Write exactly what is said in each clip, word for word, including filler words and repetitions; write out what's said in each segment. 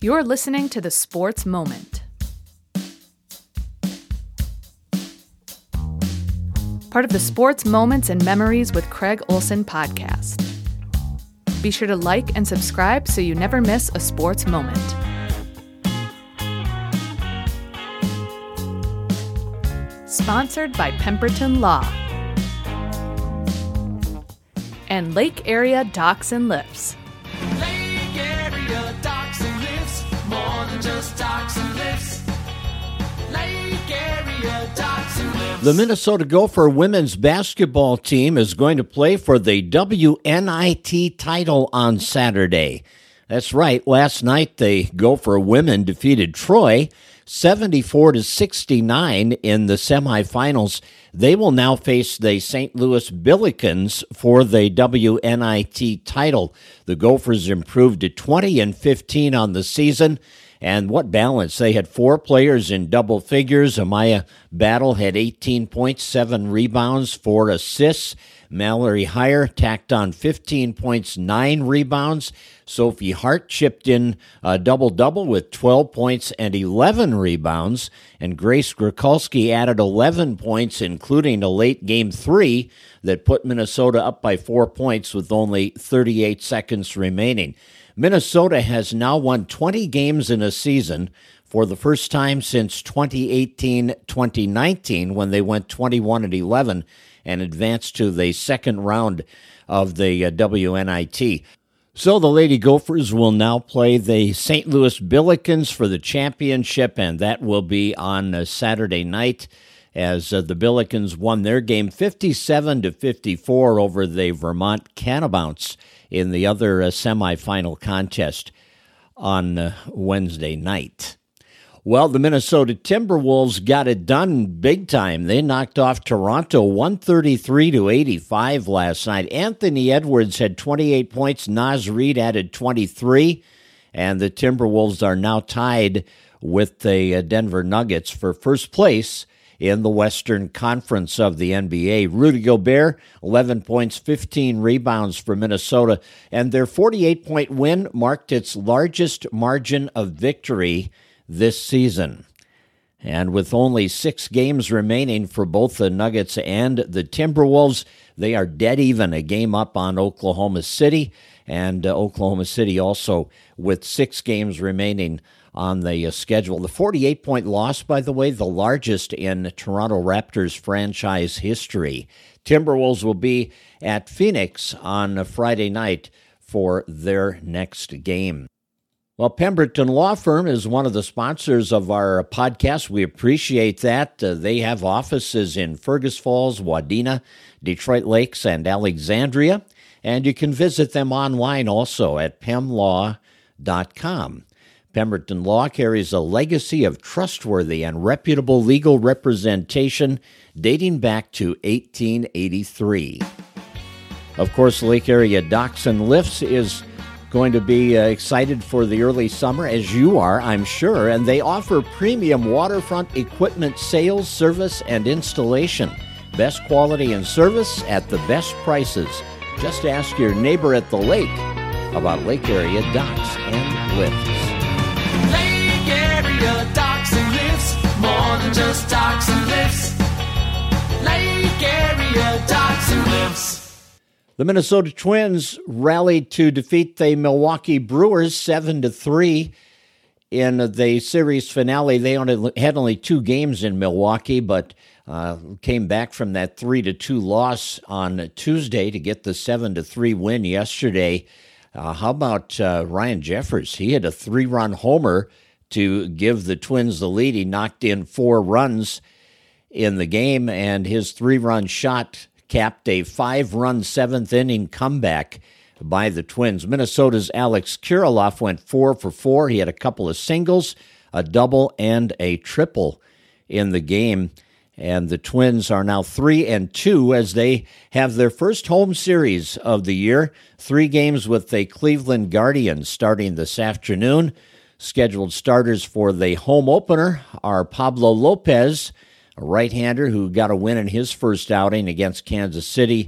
You're listening to The Sports Moment. Part of the Sports Moments and Memories with Craig Olson podcast. Be sure to like and subscribe so you never miss a sports moment. Sponsored by Pemberton Law and Lake Area Docks and Lifts. Lake Area Docks and Lifts, more than just docks and lifts. Lake Area Docks and Lifts. The Minnesota Gopher women's basketball team is going to play for the W N I T title on Saturday. That's right. Last night, the Gopher women defeated Troy seventy-four to sixty-nine in the semifinals. They will now face the Saint Louis Billikens for the W N I T title. The Gophers improved to twenty and fifteen on the season. And what balance. They had four players in double figures. Amaya Battle had eighteen points, seven rebounds, four assists. Mallory Heyer tacked on fifteen points, nine rebounds. Sophie Hart chipped in a double-double with twelve points and eleven rebounds. And Grace Grakulski added eleven points, including a late game three that put Minnesota up by four points with only thirty-eight seconds remaining. Minnesota has now won twenty games in a season for the first time since twenty eighteen twenty nineteen, when they went twenty-one and eleven and advanced to the second round of the uh, W N I T. So the Lady Gophers will now play the Saint Louis Billikens for the championship, and that will be on uh, Saturday night, as uh, the Billikens won their game fifty-seven to fifty-four over the Vermont Catamounts in the other uh, semifinal contest on uh, Wednesday night. Well, the Minnesota Timberwolves got it done big time. They knocked off Toronto one thirty-three to eighty-five last night. Anthony Edwards had twenty-eight points. Naz Reid added twenty-three. And the Timberwolves are now tied with the Denver Nuggets for first place in the Western Conference of the N B A. Rudy Gobert, eleven points, fifteen rebounds for Minnesota. And their forty-eight point win marked its largest margin of victory this season. And with only six games remaining for both the Nuggets and the Timberwolves, they are dead even, a game up on Oklahoma City. And uh, Oklahoma City also with six games remaining on the uh, schedule. The forty-eight point loss, by the way, the largest in Toronto Raptors franchise history. Timberwolves will be at Phoenix on a Friday night for their next game. Well, Pemberton Law Firm is one of the sponsors of our podcast. We appreciate that. Uh, they have offices in Fergus Falls, Wadena, Detroit Lakes, and Alexandria. And you can visit them online also at pem law dot com. Pemberton Law carries a legacy of trustworthy and reputable legal representation dating back to eighteen eighty-three. Of course, Lake Area Docks and Lifts is going to be uh, excited for the early summer, as you are, I'm sure, and they offer premium waterfront equipment sales, service, and installation. Best quality and service at the best prices. Just ask your neighbor at the lake about Lake Area Docks and Lifts. Lake Area Docks and Lifts, more than just docks and lifts. Lake Area Docks and Lifts. The Minnesota Twins rallied to defeat the Milwaukee Brewers seven to three in the series finale. They only had only two games in Milwaukee, but uh, came back from that three to two loss on Tuesday to get the seven to three win yesterday. Uh, how about uh, Ryan Jeffers? He had a three-run homer to give the Twins the lead. He knocked in four runs in the game, and his three-run shot capped a five-run seventh-inning comeback by the Twins. Minnesota's Alex Kirilloff went four for four. He had a couple of singles, a double, and a triple in the game. And the Twins are now three and two as they have their first home series of the year. Three games with the Cleveland Guardians starting this afternoon. Scheduled starters for the home opener are Pablo Lopez, a right-hander who got a win in his first outing against Kansas City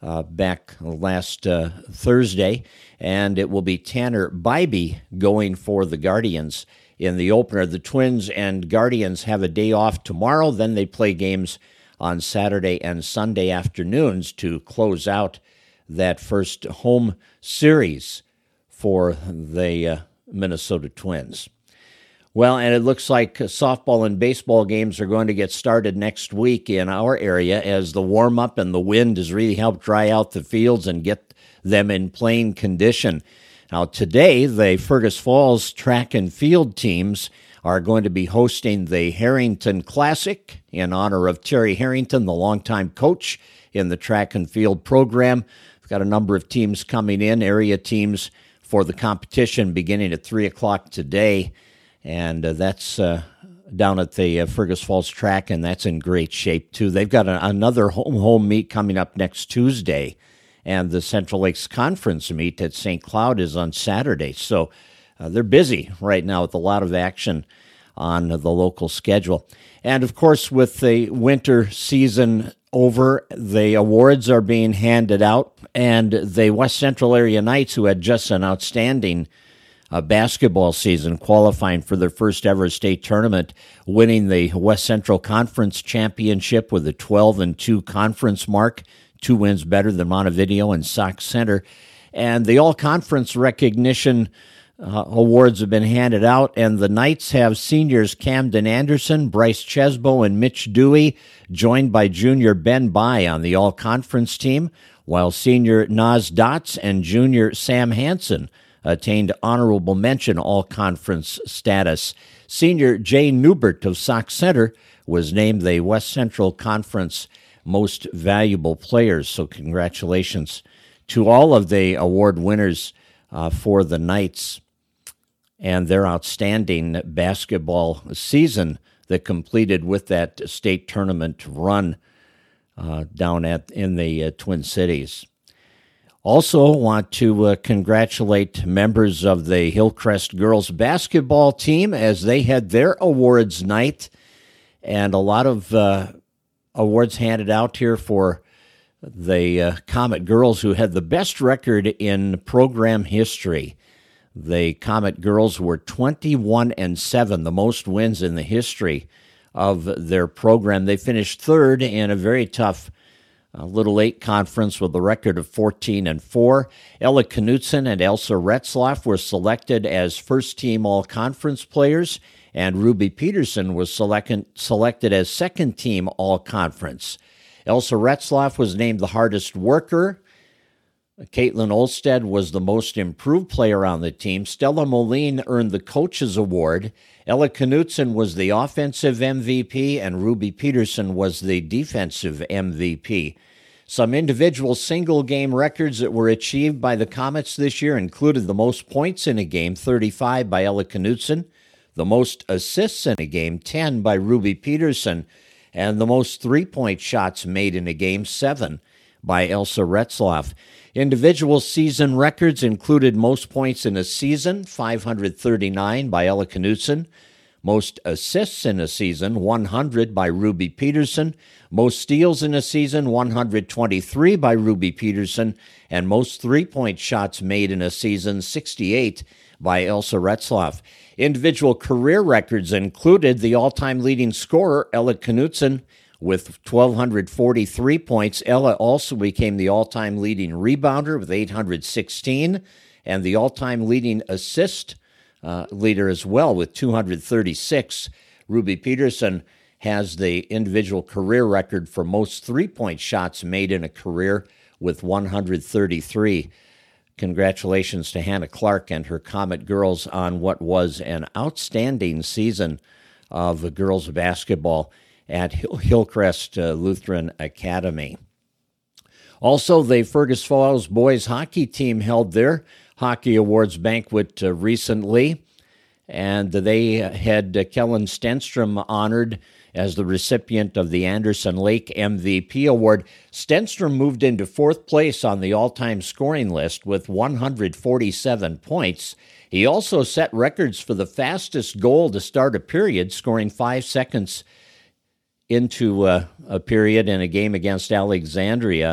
uh, back last uh, Thursday, and it will be Tanner Bybee going for the Guardians in the opener. The Twins and Guardians have a day off tomorrow, then they play games on Saturday and Sunday afternoons to close out that first home series for the uh, Minnesota Twins. Well, and it looks like softball and baseball games are going to get started next week in our area as the warm-up and the wind has really helped dry out the fields and get them in playing condition. Now, today, the Fergus Falls track and field teams are going to be hosting the Harrington Classic in honor of Terry Harrington, the longtime coach in the track and field program. We've got a number of teams coming in, area teams for the competition beginning at three o'clock today. And uh, that's uh, down at the uh, Fergus Falls track, and that's in great shape, too. They've got a, another home-home meet coming up next Tuesday, and the Central Lakes Conference meet at Saint Cloud is on Saturday. So uh, they're busy right now with a lot of action on the local schedule. And, of course, with the winter season over, the awards are being handed out, and the West Central Area Knights, who had just an outstanding a basketball season, qualifying for their first ever state tournament, winning the West Central Conference Championship with a twelve and two conference mark, two wins better than Montevideo and Sauk Center. And the all-conference recognition uh, awards have been handed out, and the Knights have seniors Camden Anderson, Bryce Chesbo, and Mitch Dewey, joined by junior Ben Bai on the all-conference team, while senior Naz Dots and junior Sam Hansen attained honorable mention all-conference status. Senior Jay Newbert of Sauk Center was named the West Central Conference Most Valuable Players, so congratulations to all of the award winners uh, for the Knights and their outstanding basketball season that completed with that state tournament run uh, down at in the uh, Twin Cities. Also want to uh, congratulate members of the Hillcrest girls basketball team as they had their awards night, and a lot of uh, awards handed out here for the uh, Comet girls, who had the best record in program history. The Comet girls were twenty-one and seven, the most wins in the history of their program. They finished third in a very tough A Little Eight conference with a record of fourteen and four. Ella Knutson and Elsa Retzlaff were selected as first-team all-conference players, and Ruby Peterson was select- selected as second-team all-conference. Elsa Retzlaff was named the hardest worker. Caitlin Olstead was the most improved player on the team. Stella Moline earned the Coach's Award. Ella Knutson was the offensive M V P, and Ruby Peterson was the defensive M V P. Some individual single-game records that were achieved by the Comets this year included the most points in a game, thirty-five by Ella Knutson, the most assists in a game, ten by Ruby Peterson, and the most three-point shots made in a game, seven by Elsa Retzlaff. Individual season records included most points in a season, five hundred thirty-nine by Ella Knutson, most assists in a season, one hundred by Ruby Peterson, most steals in a season, one hundred twenty-three by Ruby Peterson, and most three-point shots made in a season, sixty-eight by Elsa Retzlaff. Individual career records included the all-time leading scorer, Ella Knutson, with one thousand two hundred forty-three points. Ella also became the all-time leading rebounder with eight hundred sixteen, and the all-time leading assist uh, leader as well with two hundred thirty-six. Ruby Peterson has the individual career record for most three-point shots made in a career with one hundred thirty-three. Congratulations to Hannah Clark and her Comet girls on what was an outstanding season of girls basketball at Hill- Hillcrest uh, Lutheran Academy. Also, the Fergus Falls boys hockey team held their hockey awards banquet uh, recently, and they had uh, Kellen Stenstrom honored as the recipient of the Anderson Lake M V P award. Stenstrom moved into fourth place on the all-time scoring list with one hundred forty-seven points. He also set records for the fastest goal to start a period, scoring five seconds into uh, a period in a game against Alexandria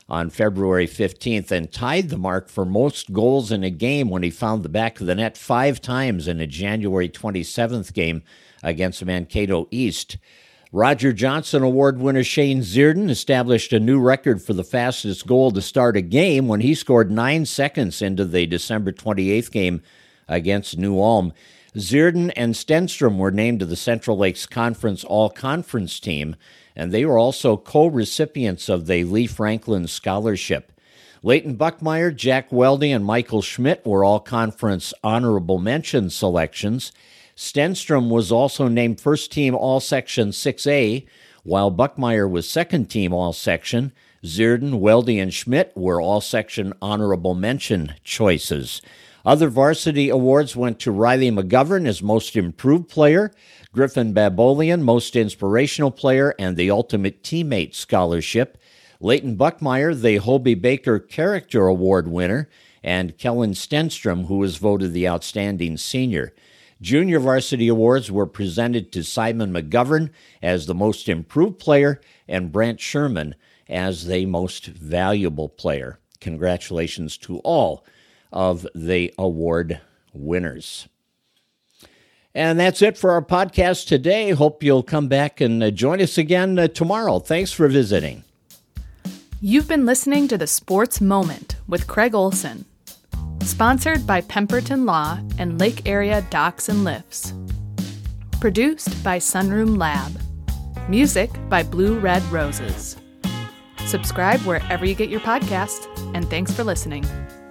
on February fifteenth and tied the mark for most goals in a game when he found the back of the net five times in a January twenty-seventh game against Mankato East. Roger Johnson Award winner Shane Zierden established a new record for the fastest goal to start a game when he scored nine seconds into the December twenty-eighth game against New Ulm. Zierden and Stenstrom were named to the Central Lakes Conference All-Conference team, and they were also co-recipients of the Lee Franklin Scholarship. Leighton Buckmeyer, Jack Weldy, and Michael Schmidt were All-Conference Honorable Mention selections. Stenstrom was also named First-Team All-Section six A, while Buckmeyer was Second-Team All-Section. Zierden, Weldy, and Schmidt were All-Section Honorable Mention choices. Other varsity awards went to Riley McGovern as Most Improved Player, Griffin Babolian, Most Inspirational Player, and the Ultimate Teammate Scholarship. Leighton Buckmeyer, the Hobie Baker Character Award winner, and Kellen Stenstrom, who was voted the Outstanding Senior. Junior varsity awards were presented to Simon McGovern as the Most Improved Player and Brant Sherman as the Most Valuable Player. Congratulations to all of the award winners. And that's it for our podcast today. Hope you'll come back and uh, join us again uh, tomorrow. Thanks for visiting. You've been listening to The Sports Moment with Craig Olson. Sponsored by Pemberton Law and Lake Area Docks and Lifts. Produced by Sunroom Lab. Music by Blue Red Roses. Subscribe wherever you get your podcasts, and thanks for listening.